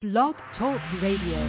Blog Talk Radio.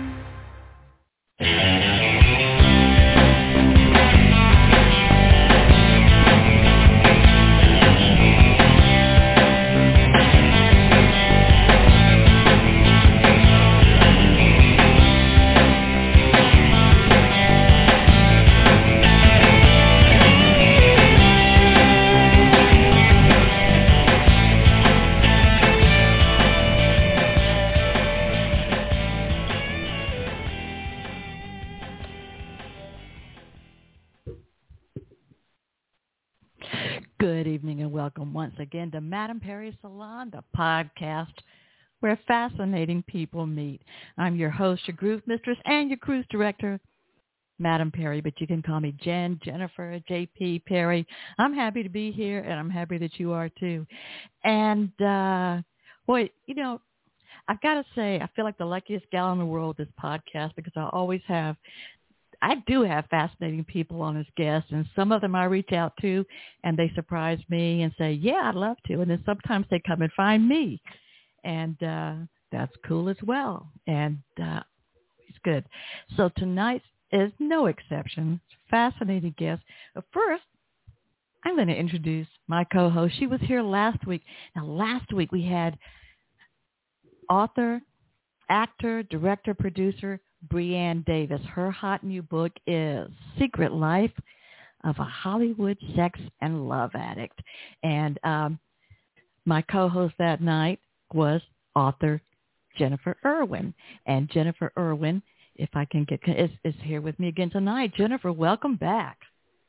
Good evening and welcome once again to Madame Perry Salon, the podcast where fascinating people meet. I'm your host, your groove mistress, and your cruise director, Madame Perry, but you can call me Jen, Jennifer, JP, Perry. I'm happy to be here, and I'm happy that you are too. And, boy, you know, I've got to say, I feel like the luckiest gal in the world with this podcast because I do have fascinating people on as guests, and some of them I reach out to, and they surprise me and say, yeah, I'd love to. And then sometimes they come and find me, and that's cool as well. And it's good. So tonight is no exception. Fascinating guest. But first, I'm going to introduce my co-host. She was here last week. Now, last week we had author, actor, director, producer, Breanne Davis. Her hot new book is Secret Life of a Hollywood Sex and Love Addict. And my co-host that night was author Jennifer Irwin. And Jennifer Irwin, if I can get, is here with me again tonight. Jennifer, welcome back.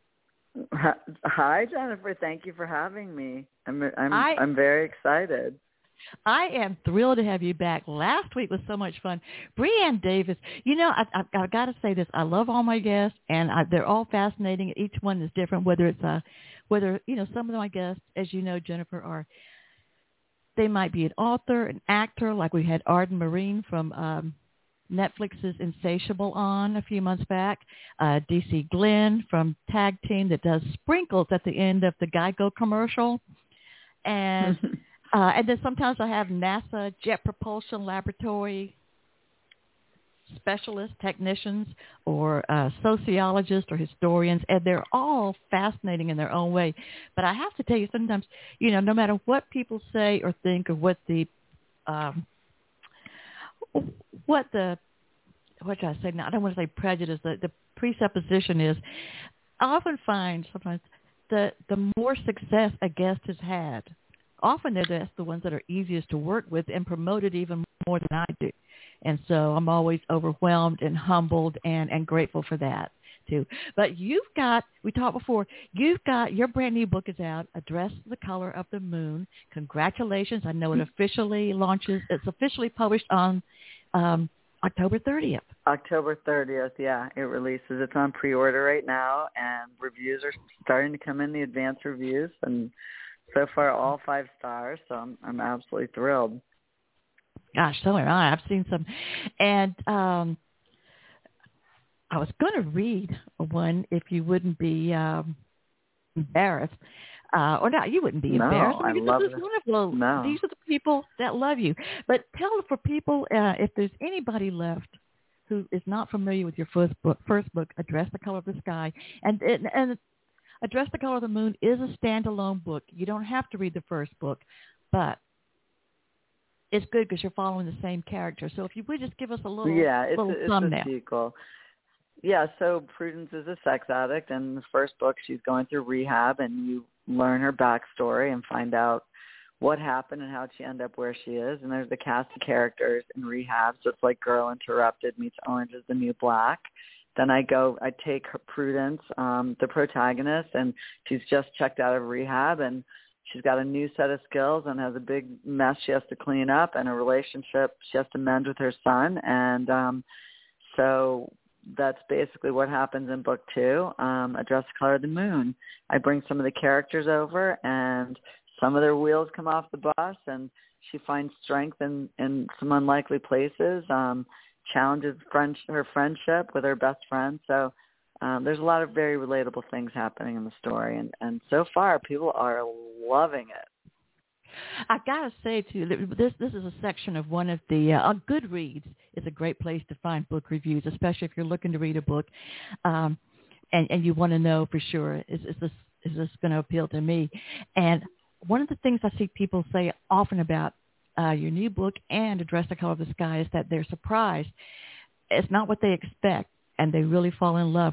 Hi, Jennifer. Thank you for having me. I'm very excited. I am thrilled to have you back. Last week was so much fun. Breanne Davis, you know, I've got to say this. I love all my guests, and they're all fascinating. Each one is different, whether, you know, some of my guests, as you know, Jennifer, they might be an author, an actor, like we had Arden Marine from Netflix's Insatiable on a few months back, DC Glenn from Tag Team that does sprinkles at the end of the Geico commercial, and... and then sometimes I have NASA Jet Propulsion Laboratory specialists, technicians, or sociologists or historians, and they're all fascinating in their own way. But I have to tell you, sometimes, you know, no matter what people say or think, or what should I say now? I don't want to say prejudice. The presupposition is, I often find sometimes the more success a guest has had, often that's the ones that are easiest to work with and promoted even more than I do. And so I'm always overwhelmed and humbled and grateful for that too. But we talked before, your brand new book is out, Address the Color of the Moon. Congratulations. I know it officially launches. It's officially published on October 30th. October 30th, yeah, it releases. It's on pre-order right now, and reviews are starting to come in, the advanced reviews, and so far, all 5 stars, so I'm absolutely thrilled. Gosh, so am I. I've seen some. And I was going to read one if you wouldn't be embarrassed. Or not, you wouldn't be embarrassed. I love it. Wonderful. No. These are the people that love you. But tell for people, if there's anybody left who is not familiar with your first book, Address the Color of the Sky, and Address the Color of the Moon is a standalone book. You don't have to read the first book, but it's good because you're following the same character. So if you would just give us a little thumbnail. It's a sequel. Yeah, so Prudence is a sex addict, and in the first book she's going through rehab, and you learn her backstory and find out what happened and how she ended up where she is. And there's the cast of characters in rehab, so it's like Girl Interrupted meets Orange is the New Black. Then I take her Prudence, the protagonist, and she's just checked out of rehab, and she's got a new set of skills and has a big mess she has to clean up, and a relationship she has to mend with her son. And so that's basically what happens in book 2, Address the Color of the Moon. I bring some of the characters over, and some of their wheels come off the bus, and she finds strength in some unlikely places. Challenges her friendship with her best friend. So there's a lot of very relatable things happening in the story. And so far, people are loving it. I gotta say too, this is a section of one of the Goodreads is a great place to find book reviews, especially if you're looking to read a book, and you want to know for sure is this going to appeal to me? And one of the things I see people say often about your new book and Address the Color of the Sky is that they're surprised. It's not what they expect, and they really fall in love.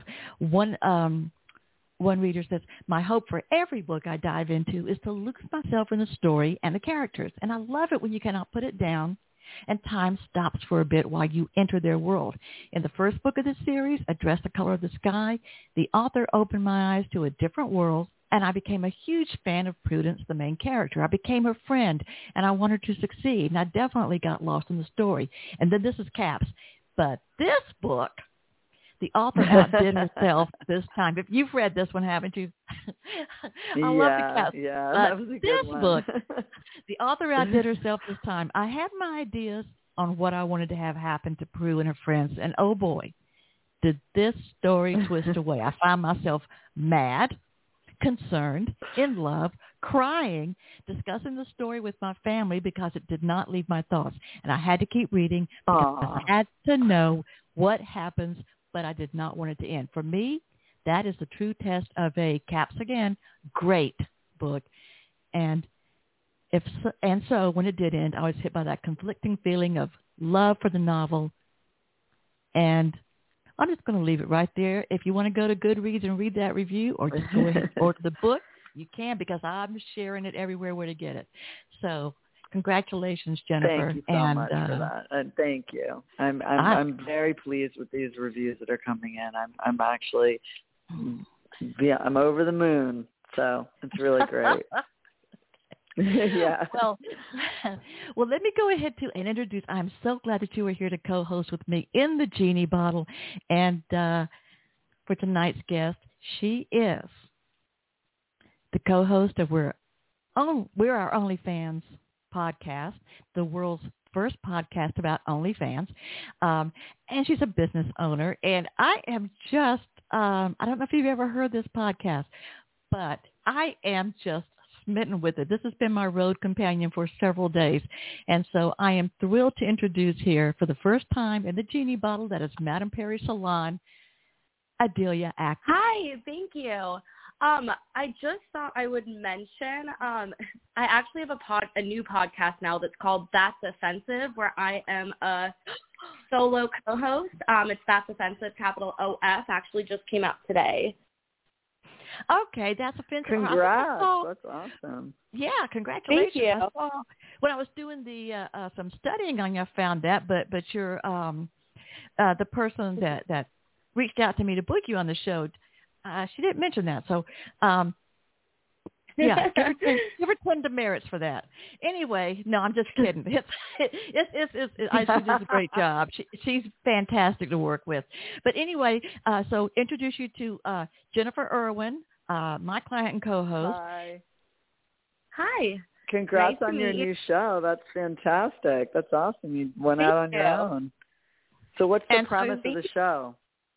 One reader says, my hope for every book I dive into is to lose myself in the story and the characters. And I love it when you cannot put it down and time stops for a bit while you enter their world. In the first book of this series, Address the Color of the Sky, the author opened my eyes to a different world, and I became a huge fan of Prudence, the main character. I became her friend, and I wanted to succeed, and I definitely got lost in the story. And then this is caps. But this book, the author outdid herself this time. If you've read this one, haven't you? I love the cast. Yeah, that was a good one. Book, the author outdid herself this time. I had my ideas on what I wanted to have happen to Prue and her friends, and oh boy, did this story twist away. I found myself mad, concerned, in love, crying, discussing the story with my family because it did not leave my thoughts. And I had to keep reading because I had to know what happens, but I did not want it to end. For me, that is the true test of a, caps again, great book. And so when it did end, I was hit by that conflicting feeling of love for the novel. And I'm just going to leave it right there. If you want to go to Goodreads and read that review, or just go ahead and order the book, you can, because I'm sharing it everywhere where to get it. So congratulations, Jennifer. Thank you so much for that. And thank you. I'm very pleased with these reviews that are coming in. I'm actually, I'm over the moon. So it's really great. Yeah. Well, let me go ahead and introduce. I'm so glad that you were here to co-host with me in the Genie Bottle. And for tonight's guest, she is the co-host of We're Our OnlyFans podcast, the world's first podcast about OnlyFans. And she's a business owner. And I am just, I don't know if you've ever heard this podcast, but I am just smitten with it. This has been my road companion for several days. And so I am thrilled to introduce here for the first time in the Genie Bottle, that is Madame Perry Salon, Adelia Atkins. Hi, thank you. I just thought I would mention, I actually have a new podcast now that's called That's Offensive, where I am a solo co-host. It's That's Offensive, capital OF, actually just came out today. Okay, that's offensive. Congrats. That's awesome. Yeah, congratulations. Thank you. I saw, when I was doing some studying on you, I found that, but you're the person that reached out to me to book you on the show. She didn't mention that, so yeah, give her 10 demerits for that. Anyway, no, I'm just kidding. She does a great job. She's fantastic to work with. But anyway, so introduce you to Jennifer Irwin, my client and co-host. Hi. Congrats on your new show. That's fantastic. That's awesome. You went out on your own. So what's the premise of the show?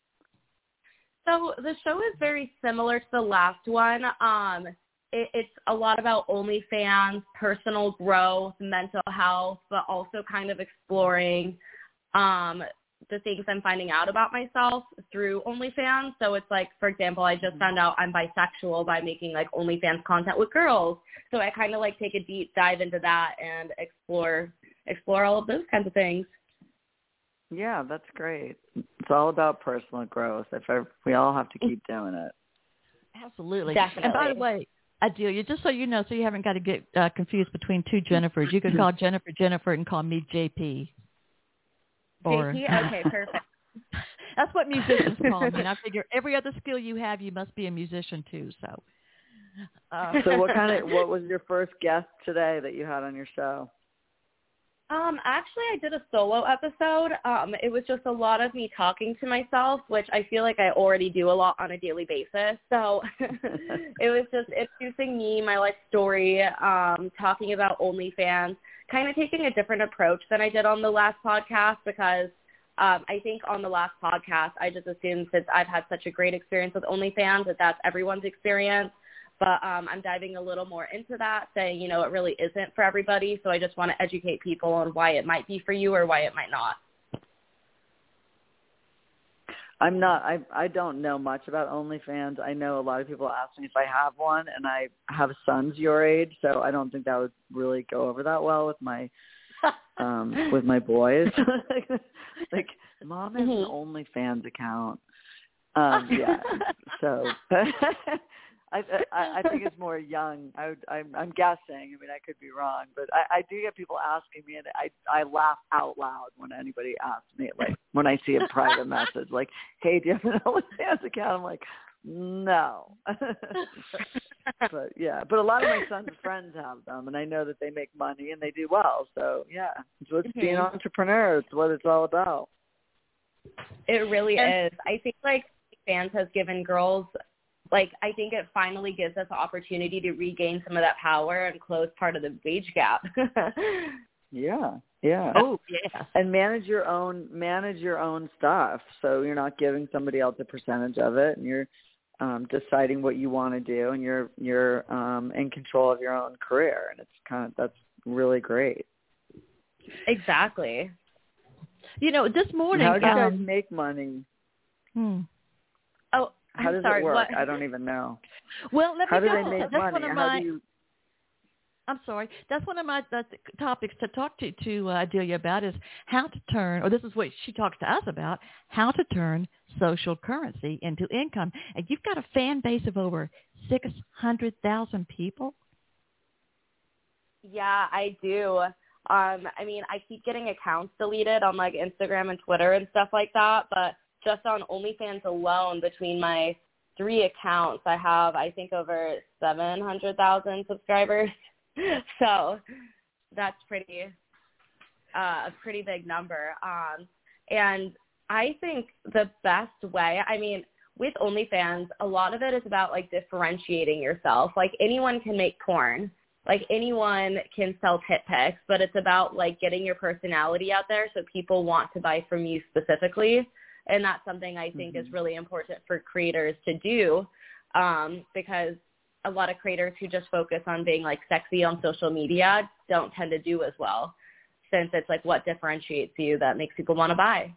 So the show is very similar to the last one. It's a lot about OnlyFans, personal growth, mental health, but also kind of exploring the things I'm finding out about myself through OnlyFans. So it's like, for example, I just found out I'm bisexual by making like OnlyFans content with girls. So I kind of like take a deep dive into that and explore all of those kinds of things. Yeah, that's great. It's all about personal growth. We all have to keep doing it. Absolutely. Definitely. And by the way, Adelia, just so you know, so you haven't got to get confused between two Jennifers, you can call Jennifer and call me JP. JP? Okay, perfect. That's what musicians call me. And I figure every other skill you have, you must be a musician too. So, so what was your first guest today that you had on your show? Actually, I did a solo episode. It was just a lot of me talking to myself, which I feel like I already do a lot on a daily basis. So it was just introducing me, my life story, talking about OnlyFans, kind of taking a different approach than I did on the last podcast because I think on the last podcast, I just assumed since I've had such a great experience with OnlyFans that's everyone's experience. But I'm diving a little more into that, saying, it really isn't for everybody. So I just want to educate people on why it might be for you or why it might not. I don't know much about OnlyFans. I know a lot of people ask me if I have one, and I have sons your age, so I don't think that would really go over that well with my boys. like, Mom has an OnlyFans account. Yeah. So I think it's more young. I'm guessing. I mean, I could be wrong, but I do get people asking me, and I laugh out loud when anybody asks me, like when I see a private message, like, "Hey, do you have an OnlyFans account?" I'm like, "No." But yeah, but a lot of my son's friends have them, and I know that they make money and they do well. So yeah, it's what being an entrepreneur. It's what it's all about. It really is. I think OnlyFans has given girls. I think it finally gives us the opportunity to regain some of that power and close part of the wage gap. Yeah. Oh, yeah. And manage your own stuff, so you're not giving somebody else a percentage of it, and you're deciding what you want to do, and you're in control of your own career, and that's really great. Exactly. This morning, how do you guys make money? Oh. How does it work? What? I don't even know. Well, how do they make money? I'm sorry. That's one of my topics to talk to Adelia about is how to turn, or this is what she talks to us about, how to turn social currency into income. And you've got a fan base of over 600,000 people. Yeah, I do. I mean, I keep getting accounts deleted on Instagram and Twitter and stuff like that, but just on OnlyFans alone, between my 3 accounts, I have, I think, over 700,000 subscribers. So that's a pretty big number. And I think the best way, I mean, with OnlyFans, a lot of it is about differentiating yourself. Anyone can make porn. Anyone can sell tit pics, but it's about getting your personality out there so people want to buy from you specifically. And that's something I think is really important for creators to do, because a lot of creators who just focus on being sexy on social media don't tend to do as well, since it's what differentiates you that makes people want to buy.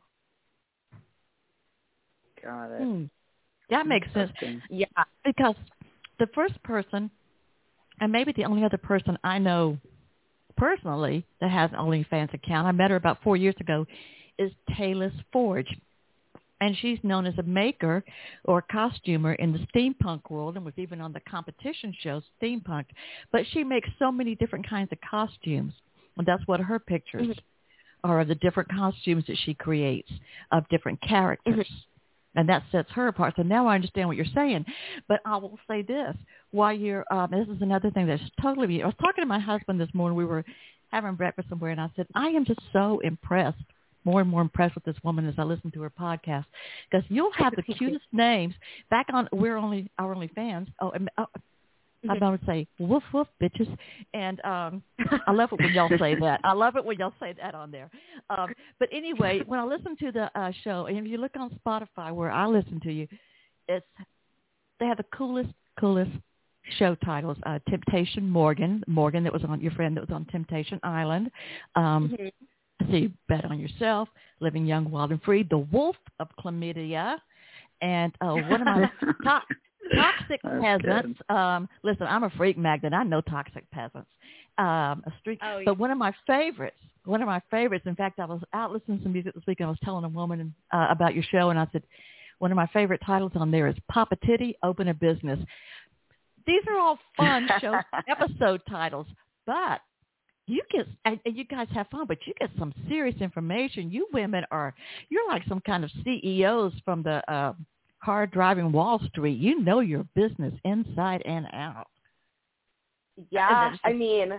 Got it. That makes sense. Yeah, because the first person, and maybe the only other person I know personally that has an OnlyFans account, I met her about 4 years ago, is Taylor's Forge. And she's known as a maker or costumer in the steampunk world, and was even on the competition show, Steampunk. But she makes so many different kinds of costumes, and that's what her pictures are, of the different costumes that she creates of different characters. And that sets her apart. So now I understand what you're saying. But I will say this. While you're, this is another thing that's totally, I was talking to my husband this morning. We were having breakfast somewhere, and I said, I am just so impressed, more and more impressed with this woman as I listen to her podcast, because you'll have the cutest names. Back on Our OnlyFans. I'm going to say, woof, woof, bitches. And I love it when y'all say that. I love it when y'all say that on there. But anyway, when I listen to the show, and if you look on Spotify where I listen to you, they have the coolest show titles. Temptation Morgan, that was on your friend that was on Temptation Island. See, Bet on Yourself, Living Young, Wild and Free, The Wolf of Chlamydia, and one of my Toxic Peasants. Listen, I'm a freak magnet. I know Toxic Peasants. But one of my favorites. In fact, I was out listening to some music this week, and I was telling a woman about your show, and I said, one of my favorite titles on there is Papa Titty, Open a Business. These are all fun show episode titles, but you guys have fun, but you get some serious information. You women you're like some kind of CEOs from the hard driving Wall Street. You know your business inside and out. Yeah, I mean,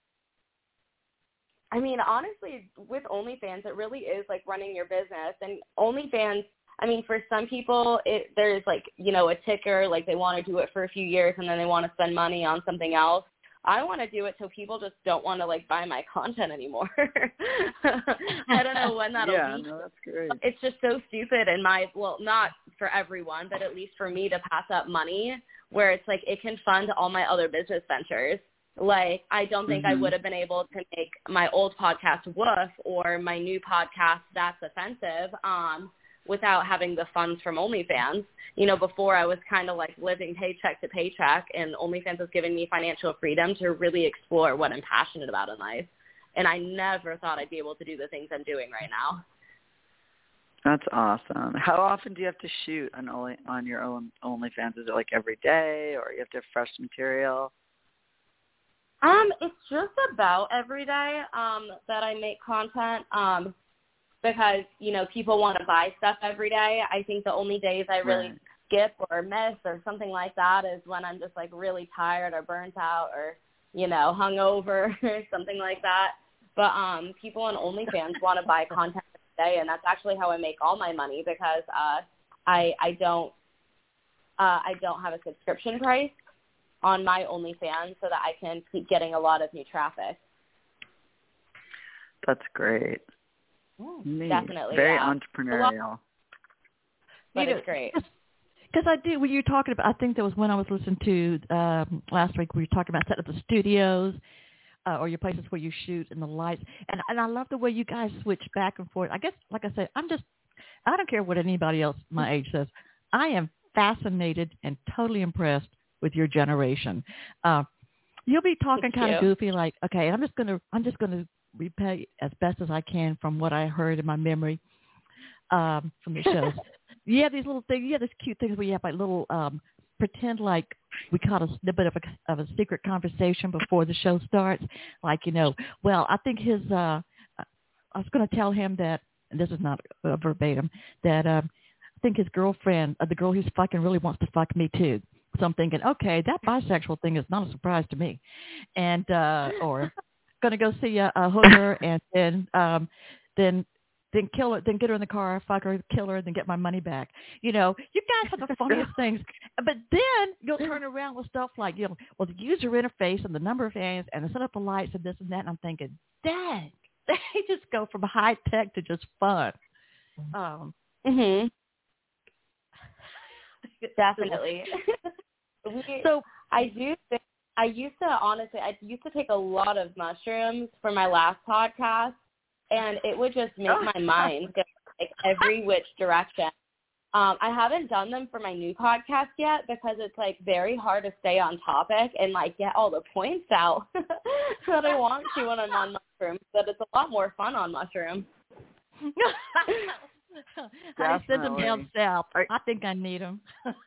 honestly, with OnlyFans, it really is like running your business. And OnlyFans, I mean, for some people, there's a ticker, they want to do it for a few years and then they want to spend money on something else. I want to do it so people just don't want to buy my content anymore. I don't know when that'll be. Yeah, no, that's great. It's just so stupid, and not for everyone, but at least for me to pass up money where it's like it can fund all my other business ventures. Like, I don't think I would have been able to make my old podcast Woof or my new podcast That's Offensive without having the funds from OnlyFans. You know, before I was kind of like living paycheck to paycheck, and OnlyFans has given me financial freedom to really explore what I'm passionate about in life. And I never thought I'd be able to do the things I'm doing right now. That's awesome. How often do you have to shoot on your own OnlyFans? Is it like every day, or you have to have fresh material? It's just about every day that I make content because, you know, people want to buy stuff every day. I think the only days I really skip or miss or something like that is when I'm just, like, really tired or burnt out or, you know, hungover or something like that. But people on OnlyFans want to buy content every day, and that's actually how I make all my money because I don't have a subscription price on my OnlyFans so that I can keep getting a lot of new traffic. That's great. Definitely, very entrepreneurial. But it's great. Because I do, when you're talking about, I think that was when I was listening to last week, we were talking about setting up the studios or your places where you shoot and the lights. And I love the way you guys switch back and forth. I guess, like I said, I don't care what anybody else my age says. I am fascinated and totally impressed with your generation. You'll be talking kind of goofy, like, okay, I'm just gonna repay as best as I can from what I heard in my memory from the shows. You have these little things, you have these cute things where you have like little pretend like we caught a snippet of a secret conversation before the show starts. Like, you know, well, I think I was going to tell him that, and this is not verbatim, that I think his girlfriend, the girl he's fucking, really wants to fuck me too. So I'm thinking, okay, that bisexual thing is not a surprise to me. And, or going to go see a hooker and then kill her, then get her in the car, fuck her, kill her, then get my money back. You know, you guys have the funniest things. But then you'll turn around with stuff like, you know, well, the user interface and the number of fans and the set up the lights and this and that. And I'm thinking, dang, they just go from high tech to just fun. Definitely. So I used to take a lot of mushrooms for my last podcast, and it would just make my mind go like every which direction. I haven't done them for my new podcast yet because it's like very hard to stay on topic and like get all the points out that I want to when I'm on mushrooms. But it's a lot more fun on mushrooms. I send them down south. I think I need them.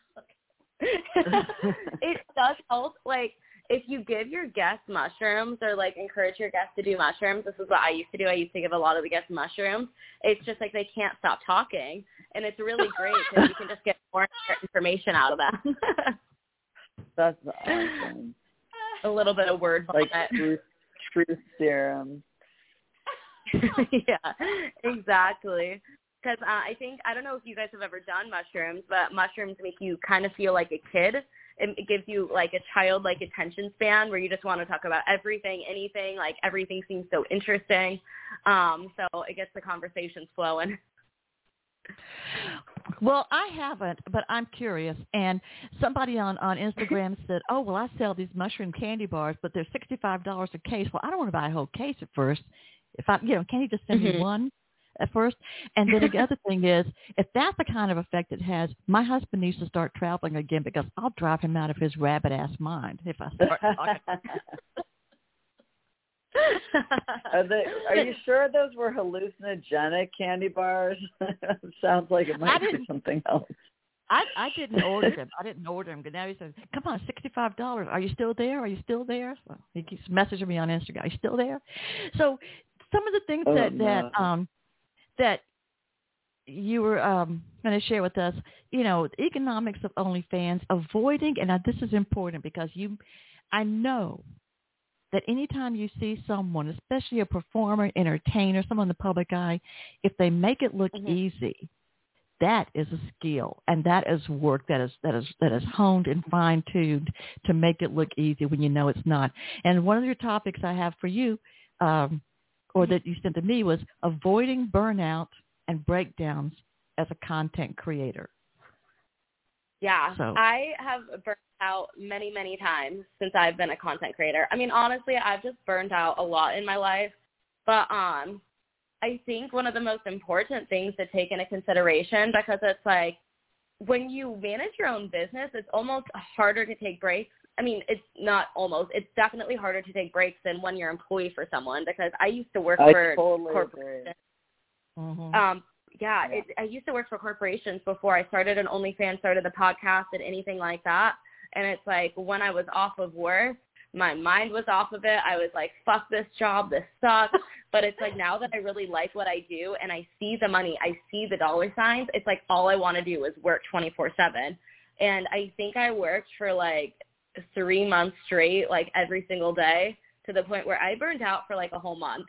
It does help. Like, if you give your guests mushrooms or, like, encourage your guests to do mushrooms, this is what I used to do. I used to give a lot of the guests mushrooms. It's just like they can't stop talking, and it's really great because you can just get more information out of them. That's awesome. A little bit of word vomit. Like truth serum. Yeah, exactly. Because I don't know if you guys have ever done mushrooms, but mushrooms make you kind of feel like a kid. It gives you like a childlike attention span where you just want to talk about everything, anything, like everything seems so interesting. So it gets the conversations flowing. Well, I haven't, but I'm curious. And somebody on Instagram said, oh, well, I sell these mushroom candy bars, but they're $65 a case. Well, I don't want to buy a whole case at first. Can you just send me one at first? And then the other thing is, if that's the kind of effect it has, my husband needs to start traveling again because I'll drive him out of his rabbit-ass mind if I start talking. Are you sure those were hallucinogenic candy bars? Sounds like it might be something else. I didn't order them. But now he says, come on, $65. Are you still there? Are you still there? So he keeps messaging me on Instagram. Are you still there? So some of the things that you were going to share with us, you know, the economics of OnlyFans, avoiding, and now this is important because I know that anytime you see someone, especially a performer, entertainer, someone in the public eye, if they make it look easy, that is a skill, and that is work that is honed and fine-tuned to make it look easy when you know it's not. And one of your topics I have for you, or that you sent to me, was avoiding burnout and breakdowns as a content creator. Yeah, So I have burnt out many, many times since I've been a content creator. I mean, honestly, I've just burned out a lot in my life. But I think one of the most important things to take into consideration, because it's like when you manage your own business, it's almost harder to take breaks. I mean, it's not almost. It's definitely harder to take breaks than when you're an employee for someone, because I used to work for corporations. mm-hmm. I used to work for corporations before I started an OnlyFans, started the podcast, and anything like that. And it's like when I was off of work, my mind was off of it. I was like, fuck this job, this sucks. But it's like now that I really like what I do and I see the money, I see the dollar signs, it's like all I want to do is work 24/7. And I think I worked for like 3 months straight, like every single day, to the point where I burned out for like a whole month.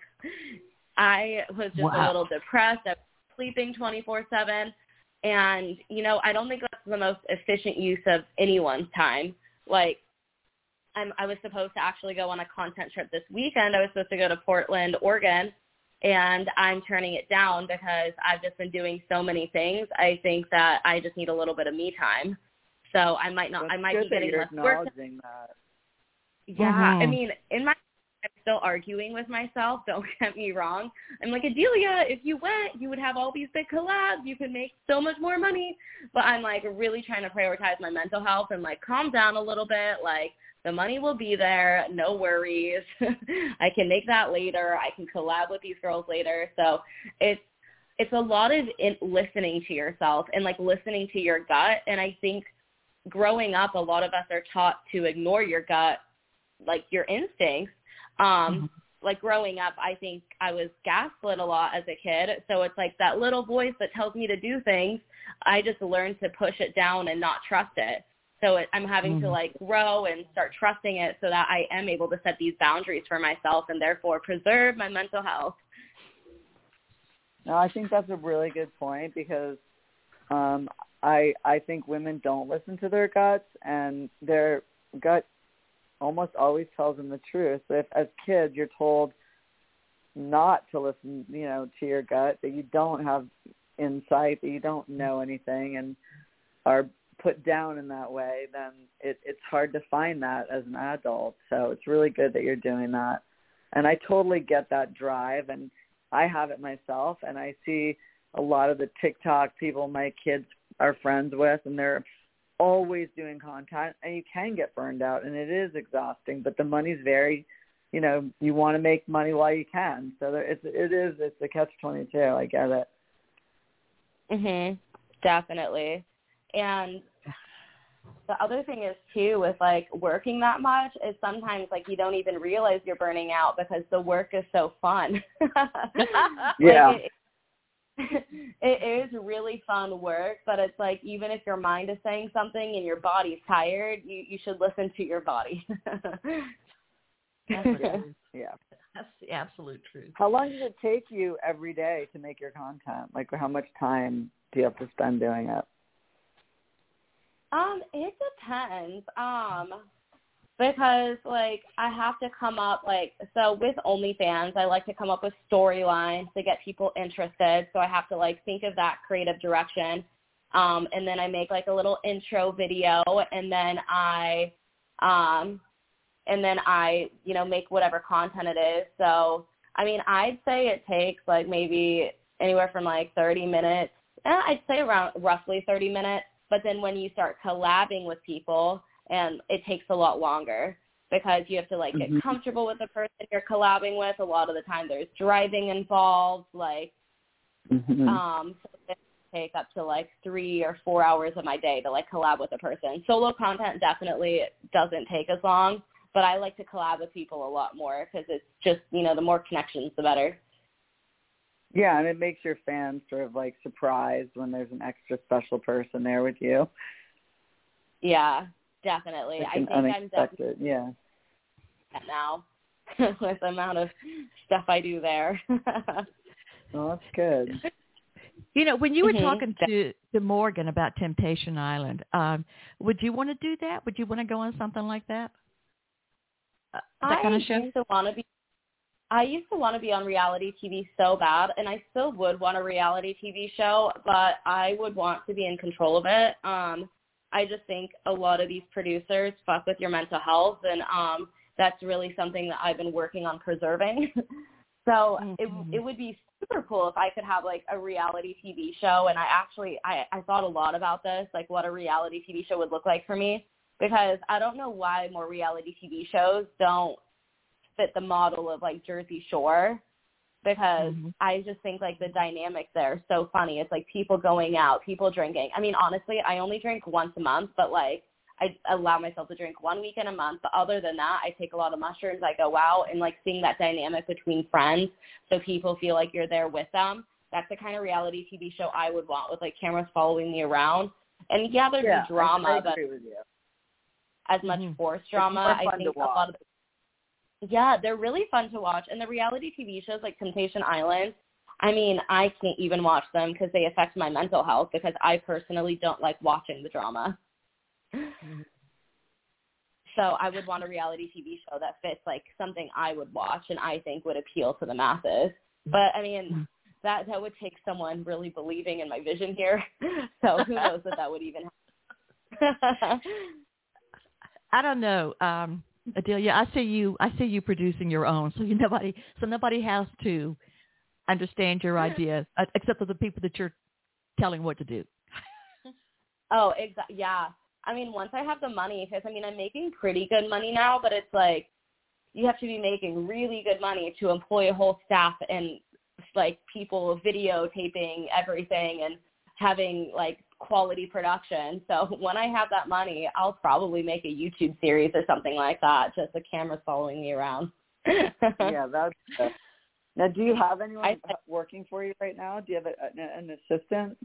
I was just a little depressed. I was sleeping 24/7. And, you know, I don't think that's the most efficient use of anyone's time. Like, I was supposed to actually go on a content trip this weekend. I was supposed to go to Portland, Oregon, and I'm turning it down because I've just been doing so many things. I think that I just need a little bit of me time. So I might be getting less work. That. Yeah, mm-hmm. I mean, I'm still arguing with myself. Don't get me wrong. I'm like, Adelia, if you went, you would have all these big collabs. You could make so much more money. But I'm like really trying to prioritize my mental health and like calm down a little bit. Like the money will be there. No worries. I can make that later. I can collab with these girls later. So it's a lot of listening to yourself and like listening to your gut. And I think growing up, a lot of us are taught to ignore your gut, like your instincts. Like growing up, I think I was gaslit a lot as a kid. So it's like that little voice that tells me to do things. I just learned to push it down and not trust it. So I'm having to like grow and start trusting it so that I am able to set these boundaries for myself and therefore preserve my mental health. No, I think that's a really good point because I think women don't listen to their guts, and their gut almost always tells them the truth. So if as kids you're told not to listen, you know, to your gut, that you don't have insight, that you don't know anything and are put down in that way, then it's hard to find that as an adult. So it's really good that you're doing that. And I totally get that drive, and I have it myself, and I see a lot of the TikTok people my kids are friends with, and they're always doing content, and you can get burned out, and it is exhausting, but the money's very, you know, you want to make money while you can. So it's a catch-22. I get it. Definitely. And the other thing is too, with like working that much, is sometimes like you don't even realize you're burning out because the work is so fun. Yeah. Like, it is really fun work, but it's like even if your mind is saying something and your body's tired, you should listen to your body. Yeah. That's the absolute truth. How long does it take you every day to make your content? Like how much time do you have to spend doing it? It depends. Because, like, I have to come up, like, so with OnlyFans, I like to come up with storylines to get people interested. So I have to, like, think of that creative direction. And then I make, like, a little intro video, and then I you know, make whatever content it is. So, I mean, I'd say it takes, like, maybe anywhere from, like, 30 minutes. I'd say around roughly 30 minutes. But then when you start collabing with people, and it takes a lot longer because you have to, like, get comfortable with the person you're collabing with. A lot of the time there's driving involved, like, so it take up to, like, 3 or 4 hours of my day to, like, collab with a person. Solo content definitely doesn't take as long, but I like to collab with people a lot more because it's just, you know, the more connections, the better. Yeah, and it makes your fans sort of, like, surprised when there's an extra special person there with you. Yeah. Definitely. Like I think unexpected, I'm definitely now with the amount of stuff I do there. Well, that's good. You know, when you were talking to Morgan about Temptation Island, would you want to do that? Would you want to go on something like that? That kind of show? I used to want to be on reality TV so bad, and I still would want a reality TV show, but I would want to be in control of it. I just think a lot of these producers fuck with your mental health, and that's really something that I've been working on preserving. So it would be super cool if I could have like a reality TV show. And I thought a lot about this, like what a reality TV show would look like for me, because I don't know why more reality TV shows don't fit the model of like Jersey Shore, because I just think like the dynamic there is so funny. It's like people going out, people drinking. I mean, honestly, I only drink once a month, but like I allow myself to drink 1 week in a month. But other than that, I take a lot of mushrooms. I go out, and like seeing that dynamic between friends, so people feel like you're there with them. That's the kind of reality TV show I would want, with like cameras following me around. And yeah, there's the drama, but as much forced drama, I think a lot of they're really fun to watch. And the reality TV shows like Temptation Island, I mean, I can't even watch them because they affect my mental health, because I personally don't like watching the drama. So I would want a reality TV show that fits like something I would watch and I think would appeal to the masses. But I mean, that would take someone really believing in my vision here. So who knows if that would even happen. I don't know, Adelia. I see you producing your own, so nobody has to understand your ideas except for the people that you're telling what to do. Oh, exactly. Yeah. I mean, once I have the money, because, I mean, I'm making pretty good money now, but it's like you have to be making really good money to employ a whole staff and, like, people videotaping everything and having, like, quality production. So when I have that money, I'll probably make a YouTube series or something like that, just the cameras following me around. Yeah, that's good. Now, do you have anyone working for you right now? Do you have an assistant?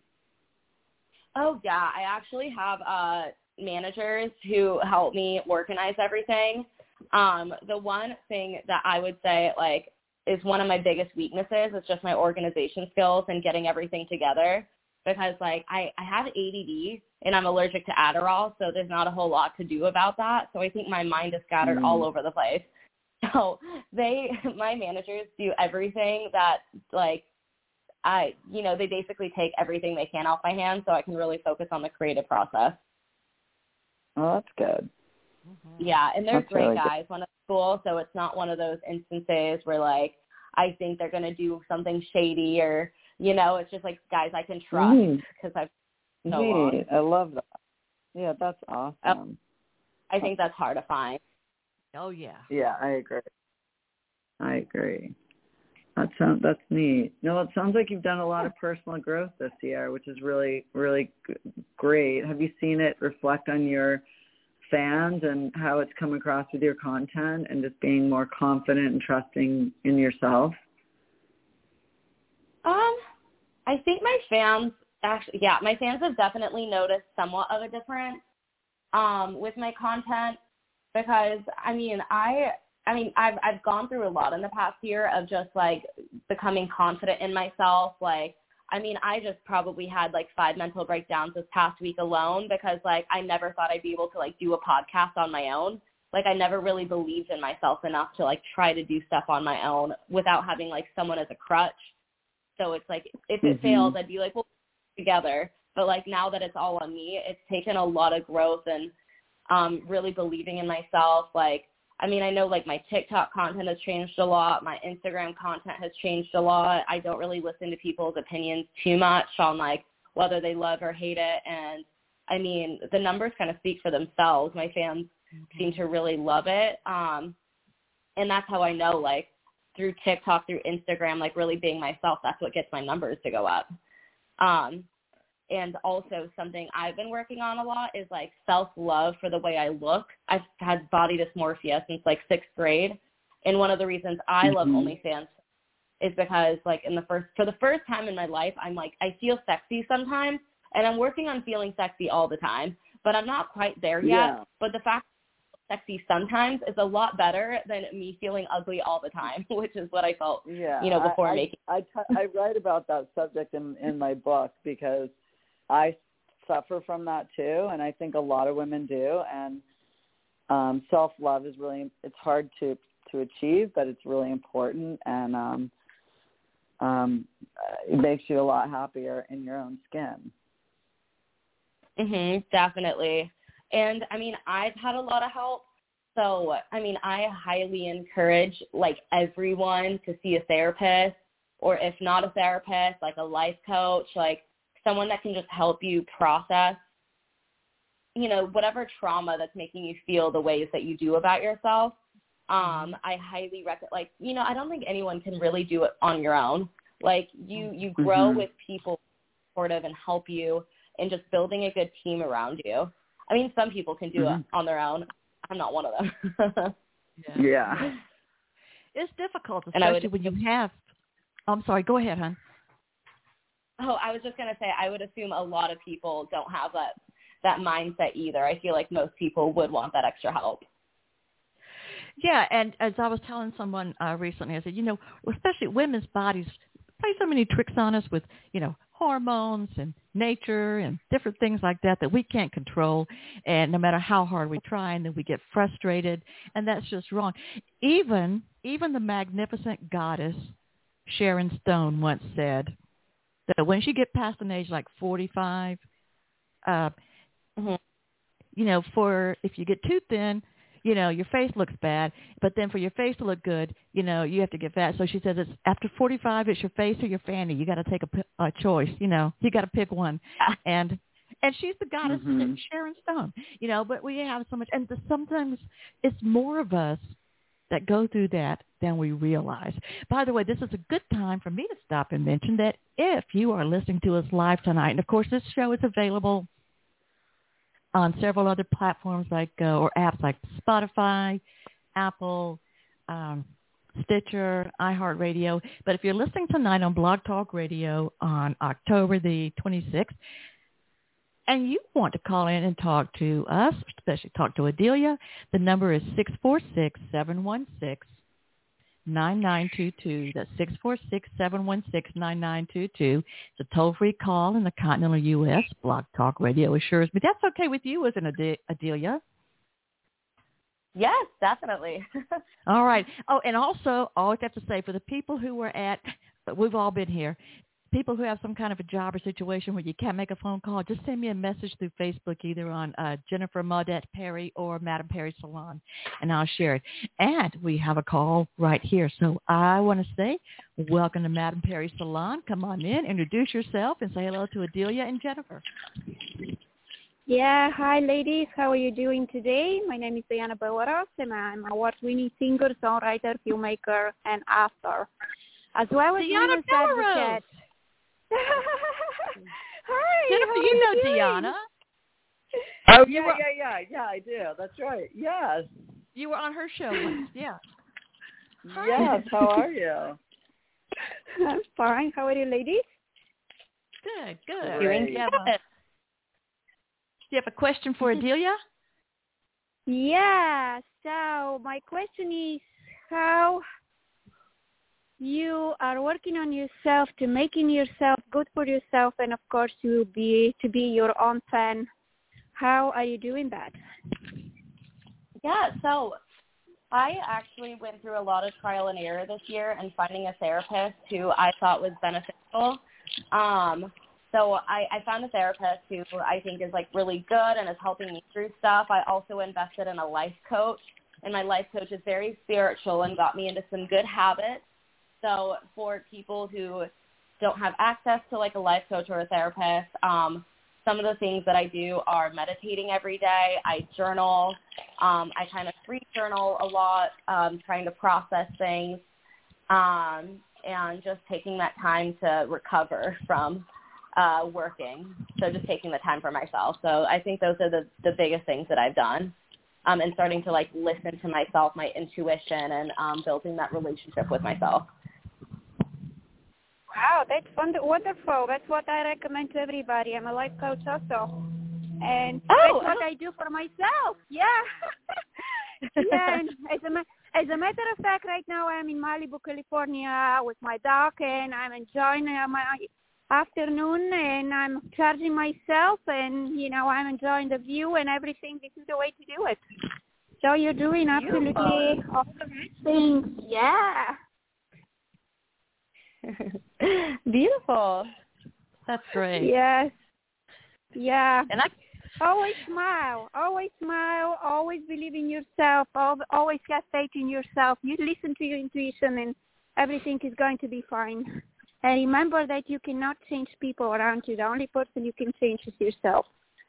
Oh, yeah. I actually have managers who help me organize everything. The one thing that I would say, like, is one of my biggest weaknesses is just my organization skills and getting everything together, because, like, I have ADD and I'm allergic to Adderall, so there's not a whole lot to do about that. So I think my mind is scattered all over the place. So my managers do everything that, like, they basically take everything they can off my hands so I can really focus on the creative process. Oh, that's good. Yeah, and they're great really guys. One at school, so it's not one of those instances where, like, I think they're going to do something shady or, it's just, like, guys I can trust because I've so long. I love that. Yeah, that's awesome. I think that's hard to find. Oh, yeah. Yeah, I agree. That's neat. No, it sounds like you've done a lot of personal growth this year, which is really, really great. Have you seen it reflect on your fans and how it's come across with your content and just being more confident and trusting in yourself? I think my fans have definitely noticed somewhat of a difference with my content, because I've gone through a lot in the past year of just, like, becoming confident in myself. Like, I just probably had, like, 5 mental breakdowns this past week alone, because, like, I never thought I'd be able to, like, do a podcast on my own. Like, I never really believed in myself enough to, like, try to do stuff on my own without having, like, someone as a crutch. So it's like, if it fails, I'd be like, well, together. But, like, now that it's all on me, it's taken a lot of growth and really believing in myself. Like, I know, like, my TikTok content has changed a lot. My Instagram content has changed a lot. I don't really listen to people's opinions too much on, like, whether they love or hate it. And, the numbers kind of speak for themselves. My fans seem to really love it. And that's how I know, like, through TikTok, through Instagram, like, really being myself, that's what gets my numbers to go up. And also something I've been working on a lot is, like, self-love for the way I look. I've had body dysmorphia since, like, 6th grade. And one of the reasons I love OnlyFans is because, like, for the first time in my life, I'm like, I feel sexy sometimes, and I'm working on feeling sexy all the time, but I'm not quite there yet. Yeah. But the fact that I'm sexy sometimes is a lot better than me feeling ugly all the time, which is what I felt, before making. I write about that subject in my book, because I suffer from that too, and I think a lot of women do. And self-love is it's hard to achieve, but it's really important, and it makes you a lot happier in your own skin. Definitely. And I mean, I've had a lot of help. So, I mean, I highly encourage like everyone to see a therapist, or if not a therapist, like a life coach, like someone that can just help you process, you know, whatever trauma that's making you feel the ways that you do about yourself. I highly recommend, like, you know, I don't think anyone can really do it on your own. Like you grow with people supportive and help you in just building a good team around you. I mean, some people can do it on their own. I'm not one of them. Yeah. It's difficult, especially when you have – I'm sorry. Go ahead, hon. Oh, I was just going to say I would assume a lot of people don't have that mindset either. I feel like most people would want that extra help. Yeah, and as I was telling someone recently, I said, you know, especially women's bodies play so many tricks on us with, you know, hormones and nature and different things like that we can't control. And no matter how hard we try, and then we get frustrated, and that's just wrong. Even the magnificent goddess Sharon Stone once said that when she get past an age like 45, you know, if you get too thin, you know, your face looks bad, but then for your face to look good, you know, you have to get fat. So she says it's after 45, it's your face or your fanny. You got to take a choice, you know. You got to pick one. And she's the goddess, Sharon Stone, you know, but we have so much. And sometimes it's more of us that go through that than we realize. By the way, this is a good time for me to stop and mention that if you are listening to us live tonight, and of course this show is available on several other platforms like or apps like Spotify, Apple, Stitcher, iHeartRadio. But if you're listening tonight on Blog Talk Radio on October the 26th, and you want to call in and talk to us, especially talk to Adelia, the number is 646-716-9922. That's 646-716-9922. It's a toll-free call in the continental U.S. Blog Talk Radio assures me that's okay with you, isn't it, Adelia? Yes, definitely. All right. Oh, and also, I always have to say, for the people who were we've all been here, people who have some kind of a job or situation where you can't make a phone call, just send me a message through Facebook, either on Jennifer Maudette Perry or Madam Perry Salon, and I'll share it. And we have a call right here. So I want to say welcome to Madam Perry Salon. Come on in, introduce yourself, and say hello to Adelia and Jennifer. Yeah, hi ladies. How are you doing today? My name is Diana Bellaros, and I'm an award-winning singer, songwriter, filmmaker, and author, as well as Diana Bellaros. Hi, Jennifer, you know Diana. Oh, yeah, I do. That's right. Yes. You were on her show once, yeah. Hi. Yes, how are you? I'm fine. How are you, ladies? Good. Doing Do good. you have a question for Adelia? Yeah, so my question is how you are working on yourself to making yourself good for yourself, and of course to be your own fan. How are you doing that? Yeah, so I actually went through a lot of trial and error this year and finding a therapist who I thought was beneficial. So I found a therapist who I think is like really good and is helping me through stuff. I also invested in a life coach, and my life coach is very spiritual and got me into some good habits. So for people who don't have access to like a life coach or a therapist, some of the things that I do are meditating every day. I journal. I kind of free journal a lot, trying to process things, and just taking that time to recover from working. So just taking the time for myself. So I think those are the biggest things that I've done. And starting to like listen to myself, my intuition, and building that relationship with myself. Wow, that's wonderful. That's what I recommend to everybody. I'm a life coach also. And that's what I do for myself. Yeah. Yeah, and as a matter of fact, right now I'm in Malibu, California with my dog, and I'm enjoying my afternoon, and I'm charging myself, and, you know, I'm enjoying the view and everything. This is the way to do it. So you're doing absolutely all the right things. Yeah. Beautiful. That's great. Yes. Yeah. And I always smile. Always smile. Always believe in yourself. Always have faith in yourself. You listen to your intuition, and everything is going to be fine. And remember that you cannot change people around you. The only person you can change is yourself.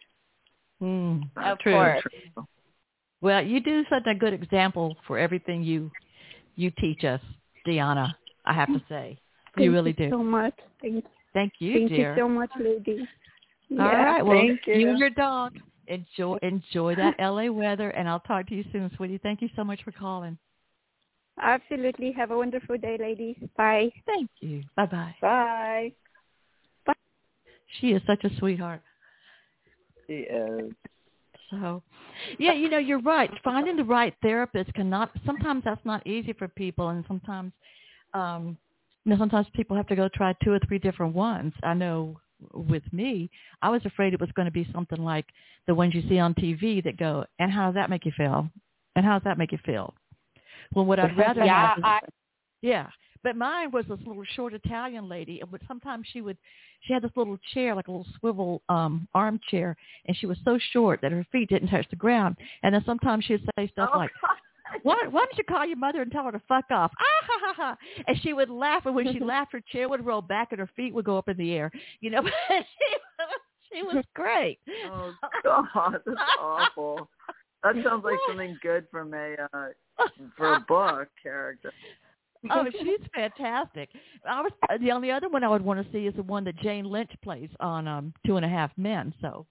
Of true. course. Well, you do such a good example for everything you teach us, Deanna, I have to say. You really do. Thank you so much. Thank you, Thank dear. you so much, lady. All right. Well, thank you. you and your dog, enjoy that LA weather, and I'll talk to you soon, sweetie. Thank you so much for calling. Absolutely. Have a wonderful day, ladies. Bye. Thank you. Bye-bye. Bye. Bye. She is such a sweetheart. She is. So, yeah, you're right. Finding the right therapist sometimes that's not easy for people, and sometimes, sometimes people have to go try 2 or 3 different ones. I know with me, I was afraid it was going to be something like the ones you see on TV that go, and how does that make you feel? And how does that make you feel? Well, what I'd rather have is, but mine was this little short Italian lady, and sometimes she had this little chair, like a little swivel armchair, and she was so short that her feet didn't touch the ground. And then sometimes she'd say stuff like, why don't you call your mother and tell her to fuck off? Ah, ha, ha, ha. And she would laugh, and when she laughed, her chair would roll back and her feet would go up in the air. She was great. Oh, God, that's awful. That sounds like something good from for a book character. Oh, she's fantastic. The only other one I would want to see is the one that Jane Lynch plays on 2.5 Men. So,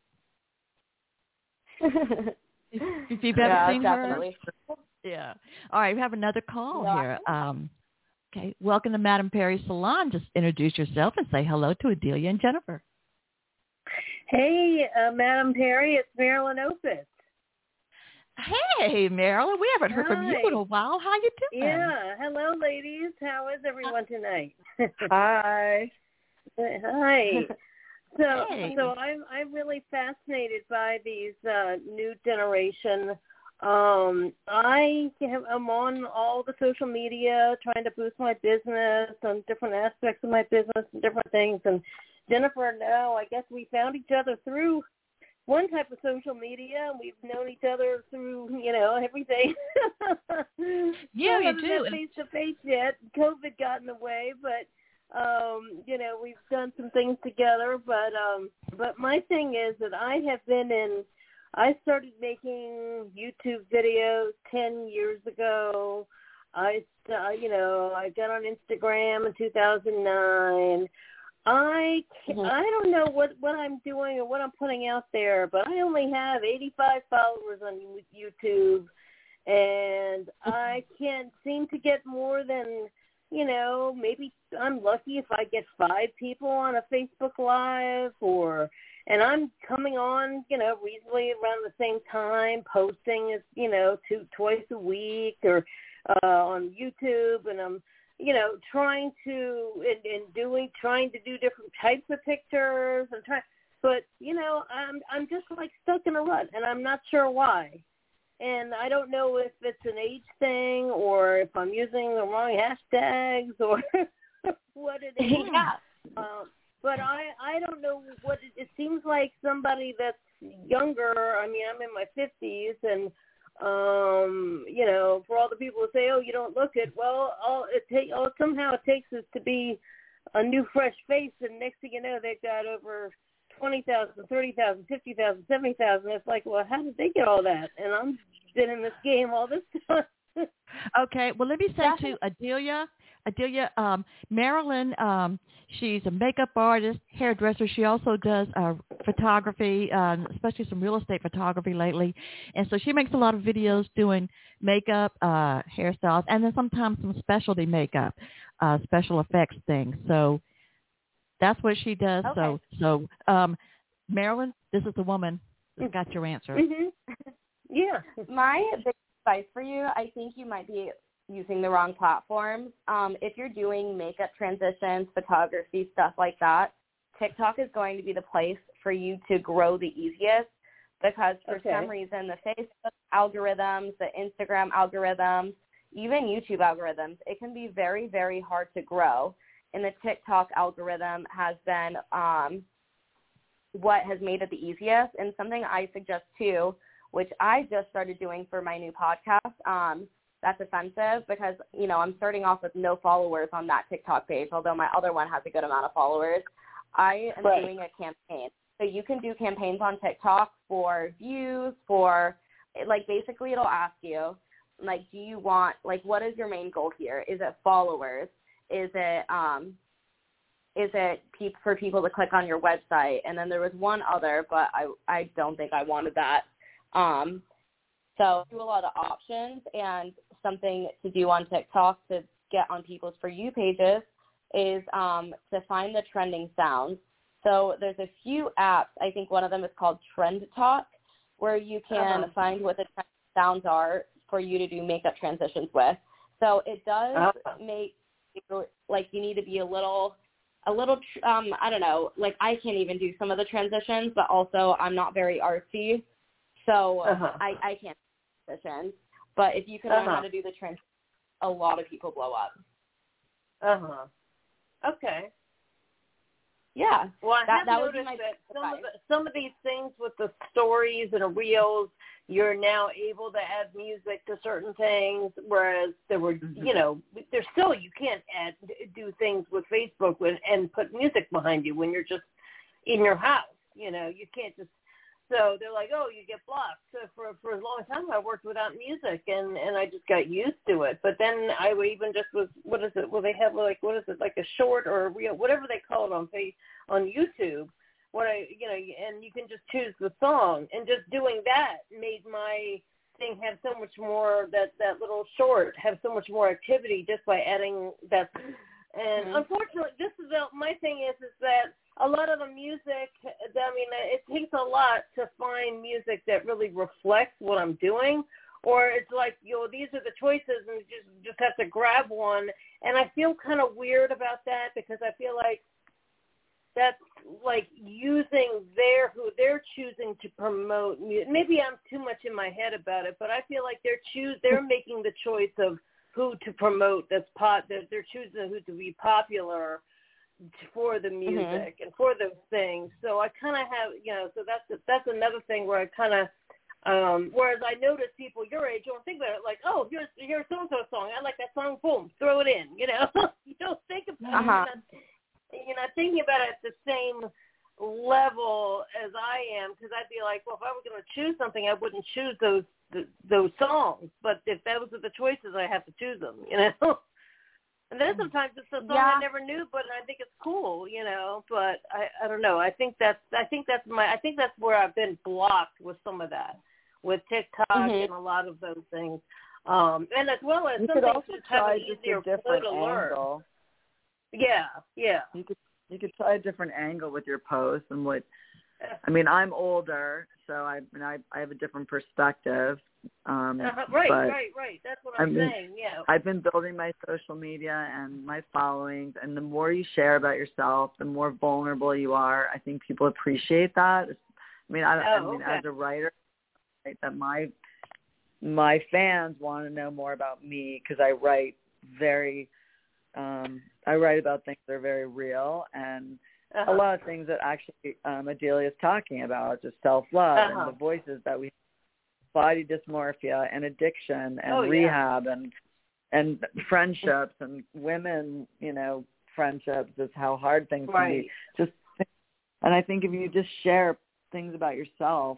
if you've ever seen definitely. her, yeah. All right, we have another call here. Okay, welcome to Madame Perry Salon. Just introduce yourself and say hello to Adelia and Jennifer. Hey, Madame Perry, it's Marilyn Opitz. Hey, Marilyn, we haven't heard from you in a while. How you doing? Yeah, hello, ladies. How is everyone tonight? Hi. Hi. So, Hey. so I'm really fascinated by these new generation. I'm on all the social media trying to boost my business and different aspects of my business and different things. And Jennifer, no, I guess we found each other through one type of social media, and we've known each other through, everything. Yeah, we you haven't do. met face-to-face yet. COVID got in the way, but, we've done some things together. But my thing is that I started making YouTube videos 10 years ago. I got on Instagram in 2009. I don't know what I'm doing or what I'm putting out there, but I only have 85 followers on YouTube, and I can't seem to get more than, maybe I'm lucky if I get 5 people on a Facebook Live, and I'm coming on, reasonably around the same time, posting, twice a week or on YouTube, and I'm trying to do different types of pictures but I'm just like stuck in a rut, and I'm not sure why. And I don't know if it's an age thing or if I'm using the wrong hashtags or what it is. Yeah. But I don't know what it seems like. Somebody that's younger. I mean, I'm in my 50s, and for all the people who say, "Oh, you don't look it," well, somehow it takes us to be a new, fresh face, and next thing you know, they've got over 20,000, 30,000, 50,000, 70,000. It's like, well, how did they get all that? And I'm been in this game all this time. Okay, well, let me say to Adelia, Marilyn, she's a makeup artist, hairdresser. She also does photography, especially some real estate photography lately. And so she makes a lot of videos doing makeup, hairstyles, and then sometimes some specialty makeup, special effects things. So that's what she does. Okay. So Marilyn, this is the woman that's got your answer. Mm-hmm. Yeah. My big advice for you, I think you might be using the wrong platforms. If you're doing makeup transitions, photography, stuff like that, TikTok is going to be the place for you to grow the easiest, because for some reason the Facebook algorithms, the Instagram algorithms, even YouTube algorithms, it can be very, very hard to grow. And the TikTok algorithm has been what has made it the easiest. And something I suggest too, which I just started doing for my new podcast, that's offensive because, you know, I'm starting off with no followers on that TikTok page, although my other one has a good amount of followers. I am doing a campaign. So you can do campaigns on TikTok for views, for, like, basically it'll ask you, like, do you want, like, what is your main goal here? Is it followers? Is it for people to click on your website? And then there was one other, but I don't think I wanted that. So do a lot of options, and something to do on TikTok to get on people's For You pages is to find the trending sounds. So there's a few apps. I think one of them is called Trend Talk, where you can find what the trending sounds are for you to do makeup transitions with. So it does make you, like, you need to be a little I don't know, like I can't even do some of the transitions, but also I'm not very artsy. So I can't transition. But if you can learn how to do the transition, a lot of people blow up. Okay. Yeah. Well, I have that noticed would be my that some of these things with the stories and reels, you're now able to add music to certain things, whereas there were, you know, there's still, you can't do things with Facebook and put music behind you when you're just in your house. You know, you can't just. So they're like, oh, you get blocked. So for a long time, I worked without music, and I just got used to it. But then I even just was, what is it? Well, they have like, what is it, like a short or a reel, whatever they call it on YouTube. And you can just choose the song, and just doing that made my thing have so much more, that little short have so much more activity just by adding that. And unfortunately, my thing is that a lot of the music, I mean, it takes a lot to find music that really reflects what I'm doing, or it's like, you know, these are the choices and you just have to grab one. And I feel kind of weird about that, because I feel like that's like using who they're choosing to promote music. Maybe I'm too much in my head about it, but I feel like they're making the choice of who to promote they're choosing who to be popular for the music and for those things. So I kind of have, you know, so that's another thing where I kind of, whereas I notice people your age don't think about it like, oh, here's so-and-so song. I like that song. Boom, throw it in, you know. You don't think about it. You're not thinking about it at the same level as I am, because I'd be like, well, if I were going to choose something, I wouldn't choose those songs. But if those are the choices, I have to choose them, you know. And then sometimes it's a song I never knew, but I think it's cool, you know. But I don't know. I think that's where I've been blocked with some of that, with TikTok and a lot of those things. And as well as you some could things also just have try an just easier a different flow to learn. angle. Yeah. You could try a different angle with your posts, and I'm older, so I have a different perspective. Right. That's what I'm saying. Yeah. I've been building my social media and my followings, and the more you share about yourself, the more vulnerable you are. I think people appreciate that. As a writer, right, that my fans want to know more about me, because I write about things that are very real, and a lot of things that actually Adelia is talking about, just self-love and the voices that we have, body dysmorphia and addiction and rehab and friendships and women, you know, friendships, is how hard things can be. And I think if you just share things about yourself,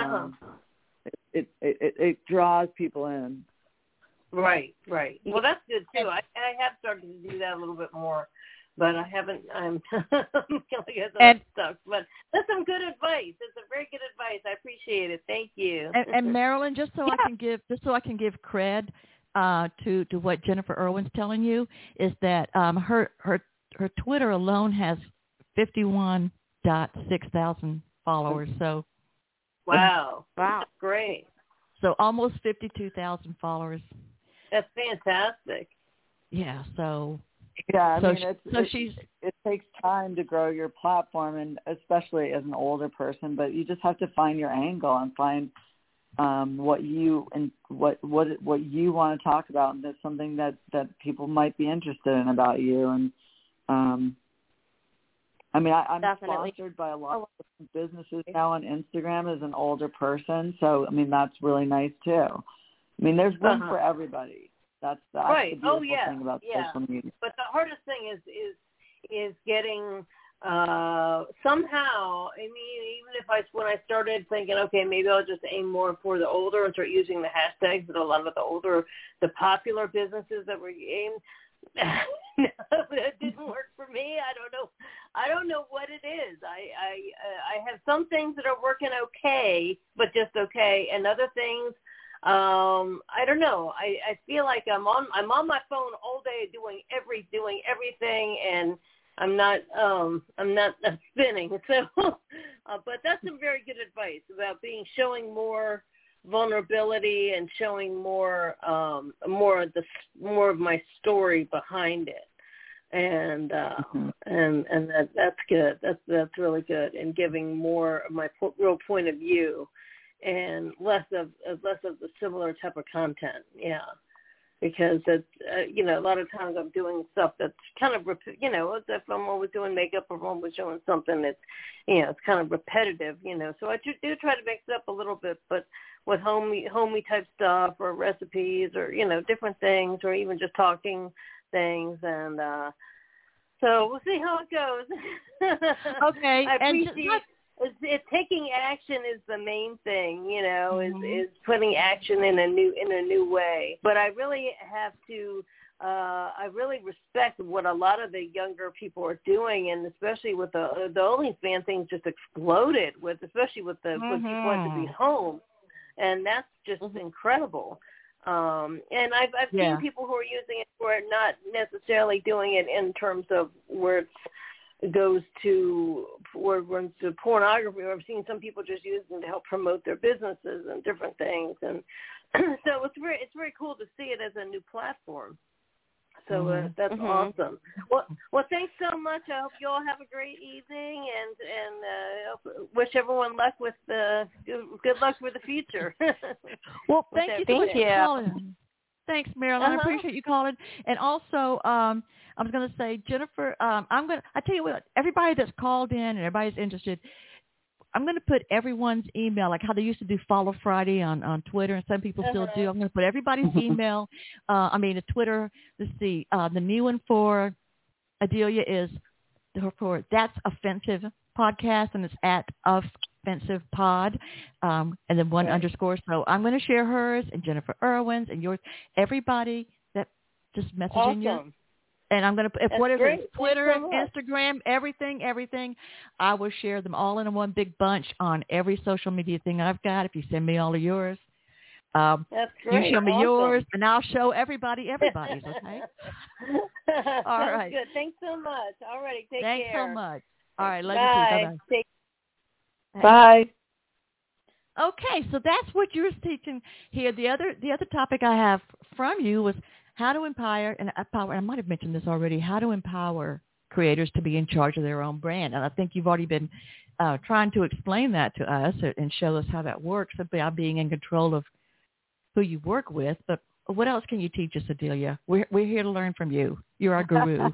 it draws people in. Right. Well, that's good too. I have started to do that a little bit more, but I haven't. I'm stuck. But that's some good advice. That's some very good advice. I appreciate it. Thank you. And Marilyn, just so I can give cred to what Jennifer Irwin's telling you, is that her Twitter alone has 51,600 followers. So wow, great. So almost 52,000 followers. That's fantastic. Yeah. So. Yeah, it takes time to grow your platform, and especially as an older person. But you just have to find your angle and find what you want to talk about, and that's something that people might be interested in about you. And I mean, I'm Definitely. sponsored by a lot of businesses now on Instagram as an older person. So, I mean, that's really nice too. I mean, there's room for everybody. That's right. the beautiful thing about social media. But the hardest thing is getting somehow. I mean, even when I started thinking, okay, maybe I'll just aim more for the older and start using the hashtags that a lot of the popular businesses that were aimed. No, that didn't work for me. I don't know what it is. I have some things that are working okay, but just okay, and other things. I don't know. I feel like I'm on my phone all day doing everything, and I'm not spinning. So, but that's some very good advice about showing more vulnerability and showing more of my story behind it, and that's good. That's really good, and giving more of my real point of view and less of the similar type of content. Yeah. Because it's, a lot of times I'm doing stuff that's kind of, if I'm always doing makeup or I'm always doing something that's, it's kind of repetitive, So I do try to mix it up a little bit, but with homey type stuff or recipes or, different things or even just talking things. And so we'll see how it goes. Okay. I appreciate taking action is the main thing, is putting action in a new way. But I really have to, I really respect what a lot of the younger people are doing, and especially with the OnlyFans thing just exploded especially with when people want to be home, and that's just incredible. And I've seen people who are using it who are not necessarily doing it in terms of where it goes to pornography. I've seen some people just use them to help promote their businesses and different things, and so it's very cool to see it as a new platform. So that's awesome. Well, thanks so much. I hope you all have a great evening, and wish everyone luck with good luck for the future. Well, thank you so much for calling. Thanks, Marilyn. I appreciate you calling. And also, I was going to say, Jennifer, I tell you what, everybody that's called in and everybody's interested, I'm going to put everyone's email, like how they used to do Follow Friday on Twitter, and some people still do. I'm going to put everybody's email, the Twitter. Let's see, the new one for Adelia is for That's Offensive Podcast, and it's at Offensive Pod, and then one underscore. So I'm going to share hers and Jennifer Irwin's and yours. Everybody that just messaging you. And I'm going to, whatever it's Twitter, Instagram, everything, I will share them all in one big bunch on every social media thing I've got. If you send me all of yours, that's great. You show me yours, and I'll show everybody's, okay? All right. Good. Thanks so much. All right. Take Thanks care. so much. All right. Love you too. Bye-bye. Bye. Okay. So that's what you're teaching here. The other topic I have from you was how to empower, I might have mentioned this already, how to empower creators to be in charge of their own brand. And I think you've already been trying to explain that to us and show us how that works by being in control of who you work with. But what else can you teach us, Adelia? We're here to learn from you. You're our guru.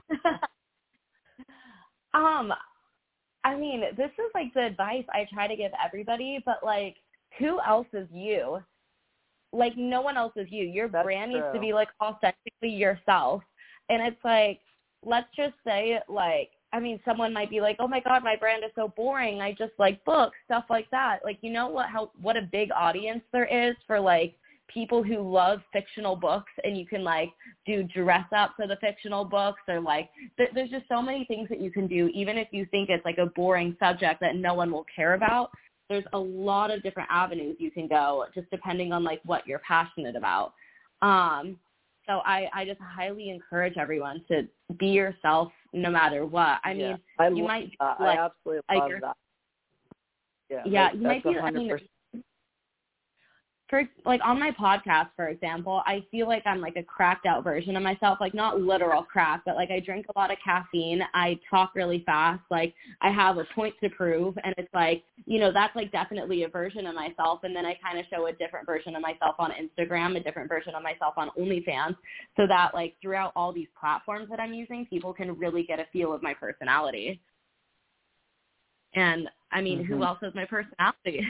I mean, this is like the advice I try to give everybody, but like, who else is you? Like, no one else is you. Your brand needs to be, like, authentically yourself. And it's like, let's just say, like, I mean, someone might be like, oh, my God, my brand is so boring. I just like books, stuff like that. Like, you know what a big audience there is for, like, people who love fictional books, and you can, like, do dress up for the fictional books, or, like, there's just so many things that you can do, even if you think it's, like, a boring subject that no one will care about. There's a lot of different avenues you can go, just depending on, like, what you're passionate about. So I just highly encourage everyone to be yourself no matter what. I mean, you might be, like, I absolutely love that. Yeah, you might be, 100%. I mean, for, like, on my podcast, for example, I feel like I'm, like, a cracked out version of myself, like, not literal crack, but, like, I drink a lot of caffeine, I talk really fast, like, I have a point to prove, and it's like, you know, that's, like, definitely a version of myself, and then I kind of show a different version of myself on Instagram, a different version of myself on OnlyFans, so that, like, throughout all these platforms that I'm using, people can really get a feel of my personality. And I mean, who else has my personality?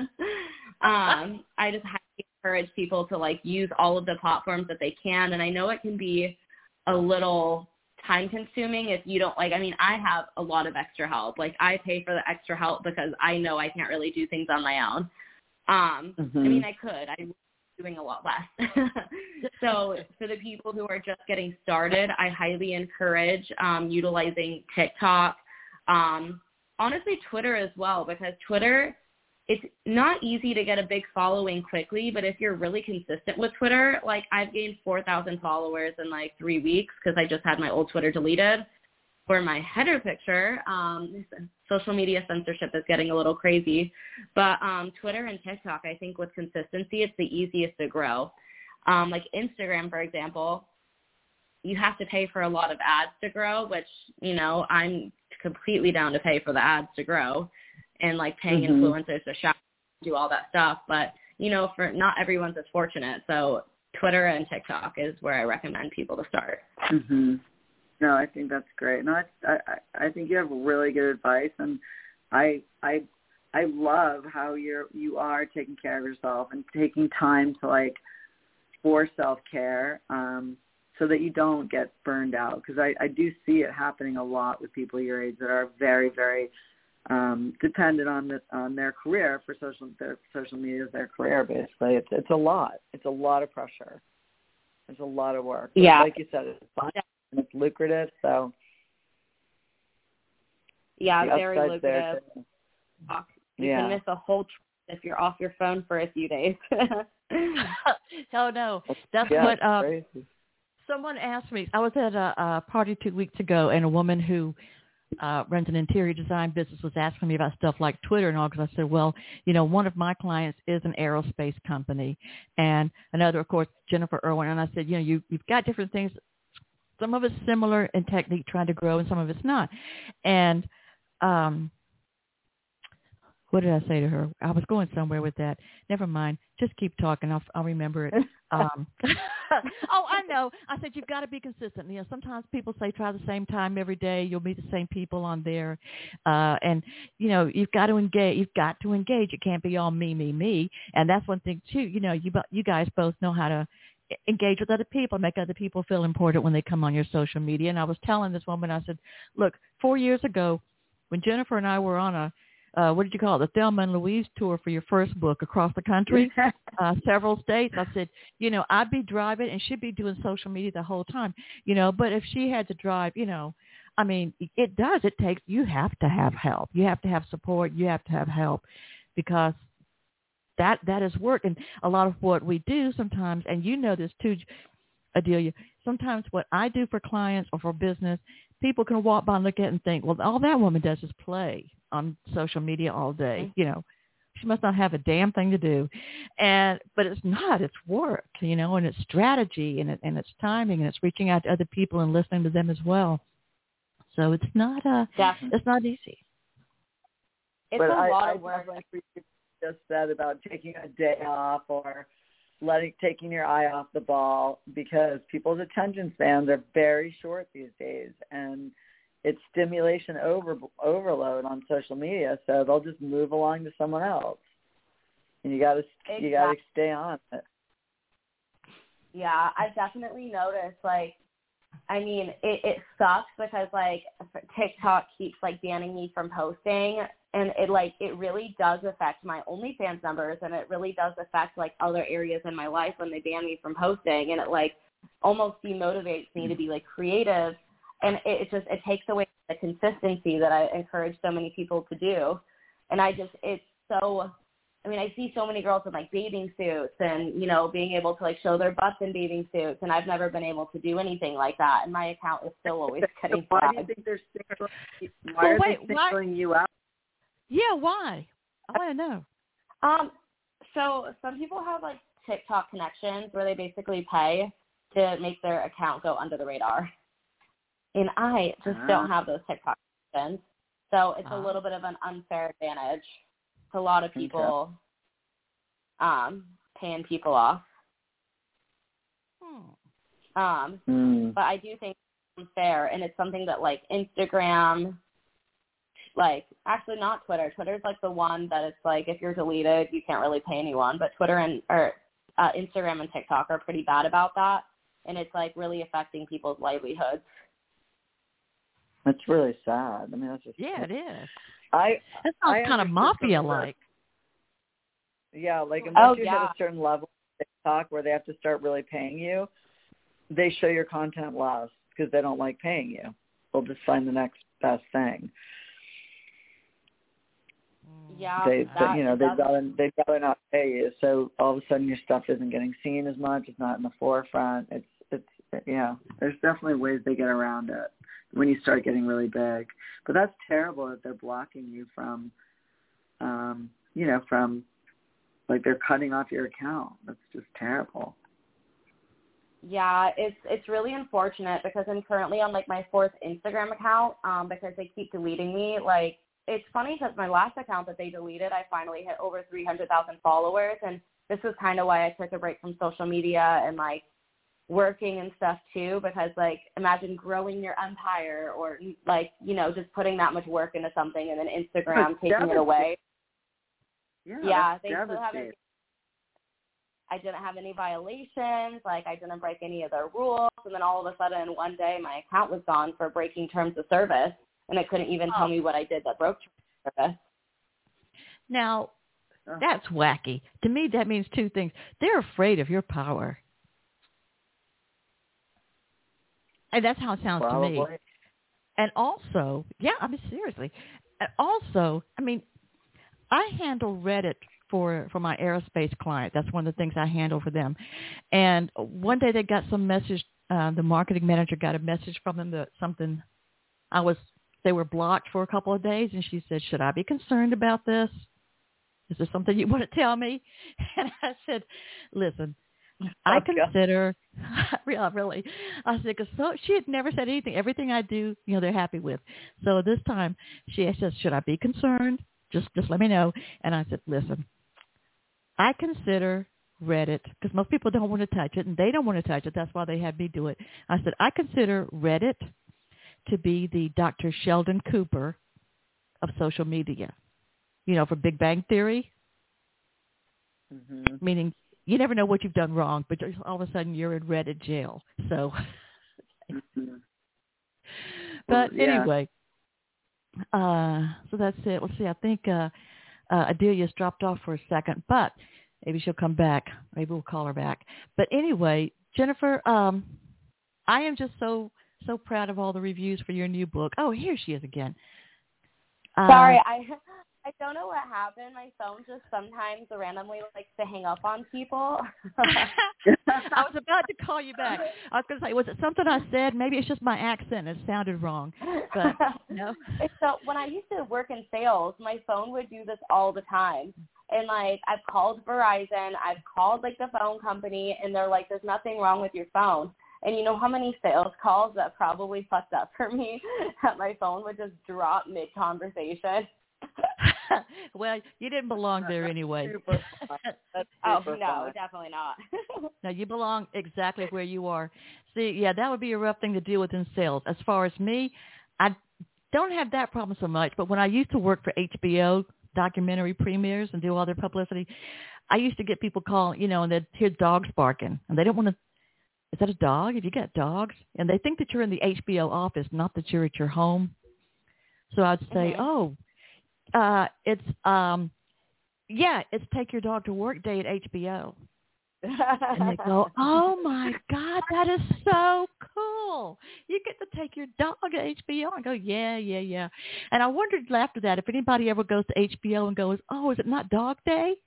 I just highly encourage people to like use all of the platforms that they can. And I know it can be a little time consuming if you don't like, I mean, I have a lot of extra help. Like I pay for the extra help because I know I can't really do things on my own. I mean, I could. I'm doing a lot less. So for the people who are just getting started, I highly encourage utilizing TikTok. Honestly, Twitter as well, because Twitter, it's not easy to get a big following quickly, but if you're really consistent with Twitter, like I've gained 4,000 followers in like 3 weeks because I just had my old Twitter deleted for my header picture. Social media censorship is getting a little crazy, but Twitter and TikTok, I think with consistency, it's the easiest to grow. Like Instagram, for example, you have to pay for a lot of ads to grow, which, you know, I'm completely down to pay for the ads to grow and like paying influencers to shop, do all that stuff. But, you know, for not everyone's as fortunate. So Twitter and TikTok is where I recommend people to start. No, I think that's great. No, I think you have really good advice, and I love how you are taking care of yourself and taking time to like for self-care, so that you don't get burned out. Because I do see it happening a lot with people your age that are very, very dependent on their career for social media as their career. Basically, it's a lot. It's a lot of pressure. It's a lot of work. But like you said, it's fun. And it's lucrative, so very lucrative. You can miss a whole trip if you're off your phone for a few days. Oh no, that's what someone asked me. I was at a party 2 weeks ago, and a woman who runs an interior design business was asking me about stuff like Twitter and all, because I said, well, you know, one of my clients is an aerospace company, and another, of course, Jennifer Irwin. And I said, you know, you've got different things. Some of it's similar in technique, trying to grow, and some of it's not. And what did I say to her? I was going somewhere with that. Never mind. Just keep talking. I'll remember it. Oh, I know. I said, you've got to be consistent. You know, sometimes people say try the same time every day. You'll meet the same people on there. And, you know, you've got to engage. It can't be all me. And that's one thing, too. You know, you guys both know how to engage with other people, make other people feel important when they come on your social media. And I was telling this woman, I said, look, 4 years ago, when Jennifer and I were on what did you call it, the Thelma and Louise tour for your first book across the country, several states, I said, you know, I'd be driving and she'd be doing social media the whole time, you know, but if she had to drive, you know, I mean, you have to have help. You have to have support. You have to have help, because that is work. And a lot of what we do sometimes, and you know this too, Adelia, sometimes what I do for clients or for business, people can walk by and look at it and think, well, all that woman does is play on social media all day. You know, she must not have a damn thing to do. But it's not. It's work, you know, and it's strategy, and it's timing, and it's reaching out to other people and listening to them as well. So it's not it's not easy. It's a lot of work. Just said about taking a day off or taking your eye off the ball, because people's attention spans are very short these days, and it's stimulation overload on social media, so they'll just move along to someone else, and you got to stay on it. Yeah, I've definitely noticed, like, I mean, it sucks because, like, TikTok keeps, like, banning me from posting, and it really does affect my OnlyFans numbers, and it really does affect, like, other areas in my life when they ban me from posting, and it, like, almost demotivates me to be, like, creative, and it takes away the consistency that I encourage so many people to do, and I see so many girls in, like, bathing suits and, you know, being able to, like, show their butts in bathing suits, and I've never been able to do anything like that, and my account is still always getting Why flagged. do you think they're singling you out? Yeah, why? I want to know. So some people have, like, TikTok connections where they basically pay to make their account go under the radar. And I just don't have those TikTok connections. So it's a little bit of an unfair advantage. A lot of people paying people off. But I do think it's unfair, and it's something that, like, Instagram like, actually not Twitter. Twitter's like the one that it's like if you're deleted, you can't really pay anyone. But Twitter or Instagram and TikTok are pretty bad about that, and it's like really affecting people's livelihoods. That's really sad. I mean, that's just it is. That sounds kind of mafia-like. Yeah, like unless you hit a certain level of TikTok where they have to start really paying you, they show your content less because they don't like paying you. They'll just find the next best thing. Yeah, they'd rather not pay you. So all of a sudden your stuff isn't getting seen as much. It's not in the forefront. It's there's definitely ways they get around it when you start getting really big. But that's terrible that they're blocking you from, from like they're cutting off your account. That's just terrible. Yeah, it's really unfortunate because I'm currently on like my 4th Instagram account because they keep deleting me. Like, it's funny because my last account that they deleted, I finally hit over 300,000 followers, and this was kind of why I took a break from social media and like working and stuff too, because like imagine growing your empire or like, just putting that much work into something and then Instagram taking it away. Yeah, they still haven't. I didn't have any violations, like I didn't break any of their rules, and then all of a sudden one day my account was gone for breaking terms of service, and it couldn't even tell me what I did that broke terms of service. Now, that's wacky. To me, that means two things. They're afraid of your power. And that's how it sounds to me. And also, seriously. And also, I handle Reddit for my aerospace client. That's one of the things I handle for them. And one day they got some message, the marketing manager got a message from them that they were blocked for a couple of days, and she said, should I be concerned about this? Is there something you want to tell me? And I said, listen, I consider, really, I said, because she had never said anything. Everything I do, they're happy with. So this time she said, should I be concerned? Just let me know. And I said, listen, I consider Reddit, because most people don't want to touch it, and they don't want to touch it. That's why they had me do it. I said, I consider Reddit to be the Dr. Sheldon Cooper of social media. For Big Bang Theory, meaning you never know what you've done wrong, but all of a sudden you're in Reddit jail. So, but anyway, so that's it. Let's see. I think Adelia's dropped off for a second, but maybe she'll come back. Maybe we'll call her back. But anyway, Jennifer, I am just so proud of all the reviews for your new book. Oh, here she is again. Sorry, I don't know what happened. My phone just sometimes randomly likes to hang up on people. I was about to call you back. I was going to say, was it something I said? Maybe it's just my accent. It sounded wrong. But no. So when I used to work in sales, my phone would do this all the time. And, like, I've called Verizon. I've called, like, the phone company, and they're like, there's nothing wrong with your phone. And you know how many sales calls that probably fucked up for me that my phone would just drop mid-conversation? Well, you didn't belong there anyway. Oh, no, definitely not. No, you belong exactly where you are. See, yeah, that would be a rough thing to deal with in sales. As far as me, I don't have that problem so much, but when I used to work for HBO documentary premieres and do all their publicity, I used to get people calling, and they'd hear dogs barking, and they don't want to, is that a dog? Have you got dogs? And they think that you're in the HBO office, not that you're at your home. So I'd say, it's take your dog to work day at HBO. And they go, oh my God, that is so cool. You get to take your dog to HBO. I go, yeah. And I wondered after that if anybody ever goes to HBO and goes, oh, is it not dog day?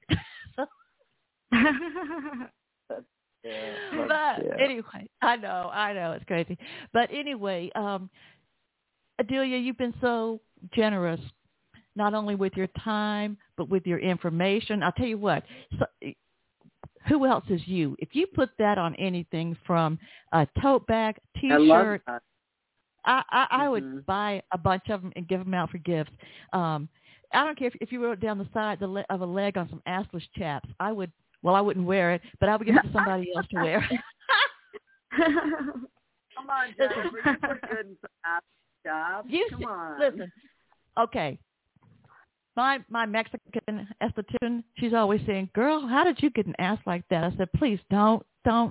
But anyway, I know, it's crazy. But anyway, Adelia, you've been so generous, not only with your time, but with your information. I'll tell you what, who else is you? If you put that on anything from a tote bag, T-shirt, I would buy a bunch of them and give them out for gifts. I don't care if you wrote down the side of a leg on some assless chaps. I wouldn't wear it, but I would give it to somebody else to wear. Come on, Jennifer. You look good in some ass jobs. Come on. Listen, Okay. My Mexican esthetician, she's always saying, "Girl, how did you get an ass like that?" I said, "Please don't." So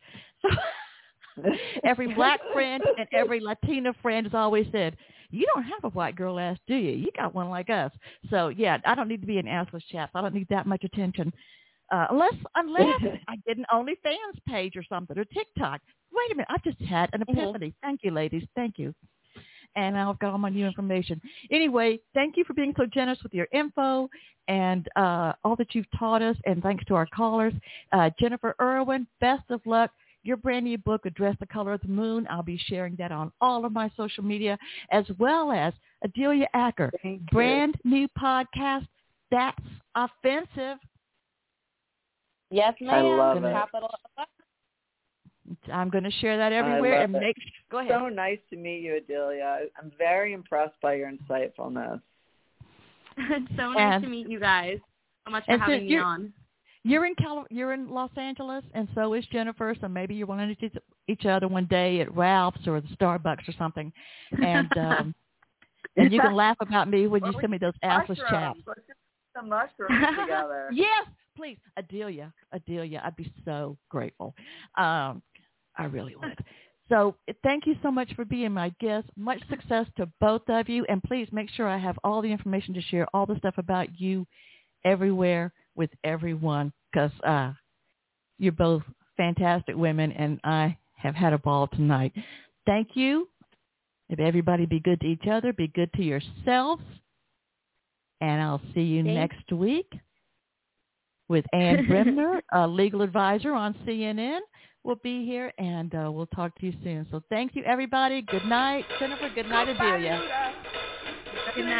every black friend and every Latina friend has always said, "You don't have a white girl ass, do you? You got one like us." So yeah, I don't need to be an assless chap. I don't need that much attention, unless I get an OnlyFans page or something, or TikTok. Wait a minute, I just had an epiphany. Thank you, ladies. Thank you. And I've got all my new information. Anyway, thank you for being so generous with your info and all that you've taught us. And thanks to our callers. Jennifer Irwin, best of luck. Your brand new book, Address the Color of the Moon. I'll be sharing that on all of my social media, as well as Adelia Acker, brand new podcast, That's Offensive. Yes, ma'am. I love it. Capital F. I'm going to share that everywhere. And go ahead. So nice to meet you, Adelia. I'm very impressed by your insightfulness. It's so nice to meet you guys. So much for having me on. You're in Los Angeles, and so is Jennifer. So maybe you're running into each other one day at Ralph's or the Starbucks or something, and and you can laugh about me when you send me those assless chaps. Let's just put some mushrooms together. Yes, please, Adelia, I'd be so grateful. I really would. So thank you so much for being my guest. Much success to both of you. And please make sure I have all the information to share all the stuff about you everywhere with everyone, because you're both fantastic women, and I have had a ball tonight. Thank you. If everybody be good to each other, be good to yourselves. And I'll see you next week with Ann Bremner, a legal advisor on CNN. We'll be here, and we'll talk to you soon. So thank you, everybody. Good night, Jennifer. Good night, Adelia. Good night.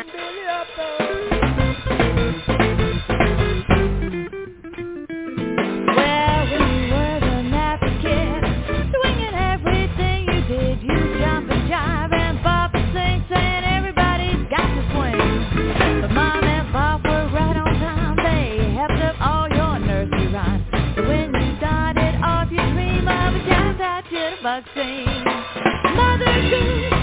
Well, when you were the nappy kid, swinging everything you did, you jump and jive and bop and sing, saying everybody's got to swing. But Mom and Pop were right on time. They helped up all your nursery rhymes. So when you started off, you dream of a jazz out jitterbug scene. Mother Goose